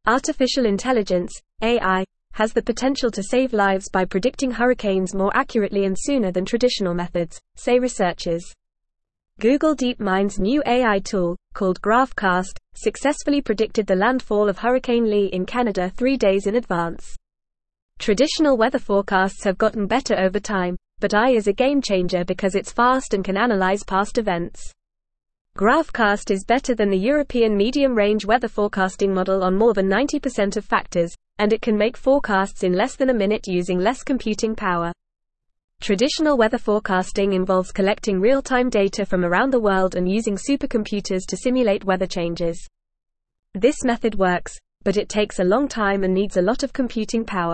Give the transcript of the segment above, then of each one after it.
Artificial intelligence, AI, has the potential to save lives by predicting hurricanes more accurately and sooner than traditional methods, say researchers. Google DeepMind's new AI tool, called GraphCast, successfully predicted the landfall of Hurricane Lee in Canada 3 days in advance. Traditional weather forecasts have gotten better over time, but AI is a game changer because it's fast and can analyze past events. GraphCast is better than the European medium-range weather forecasting model on more than 90% of factors, and it can make forecasts in less than a minute using less computing power. Traditional weather forecasting involves collecting real-time data from around the world and using supercomputers to simulate weather changes. This method works, but it takes a long time and needs a lot of computing power.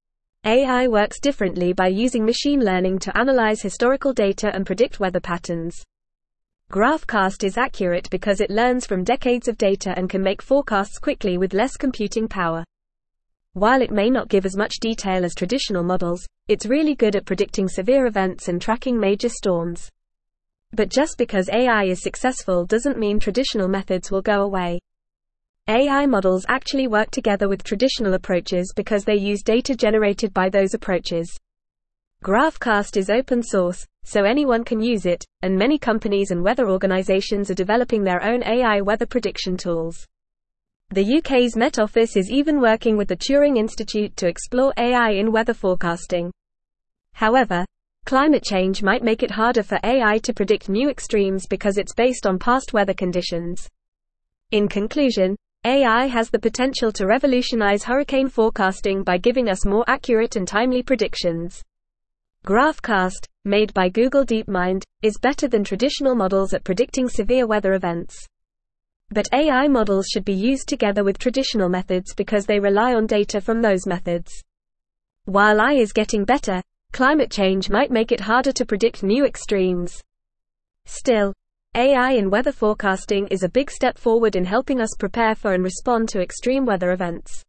AI works differently by using machine learning to analyze historical data and predict weather patterns. GraphCast is accurate because it learns from decades of data and can make forecasts quickly with less computing power. While it may not give as much detail as traditional models, it's really good at predicting severe events and tracking major storms. But just because AI is successful doesn't mean traditional methods will go away. AI models actually work together with traditional approaches because they use data generated by those approaches. GraphCast is open source, so anyone can use it, and many companies and weather organizations are developing their own AI weather prediction tools. The UK's Met Office is even working with the Turing Institute to explore AI in weather forecasting. However, climate change might make it harder for AI to predict new extremes because it's based on past weather conditions. In conclusion, AI has the potential to revolutionize hurricane forecasting by giving us more accurate and timely predictions. GraphCast, made by Google DeepMind, is better than traditional models at predicting severe weather events. But AI models should be used together with traditional methods because they rely on data from those methods. While AI is getting better, climate change might make it harder to predict new extremes. Still, AI in weather forecasting is a big step forward in helping us prepare for and respond to extreme weather events.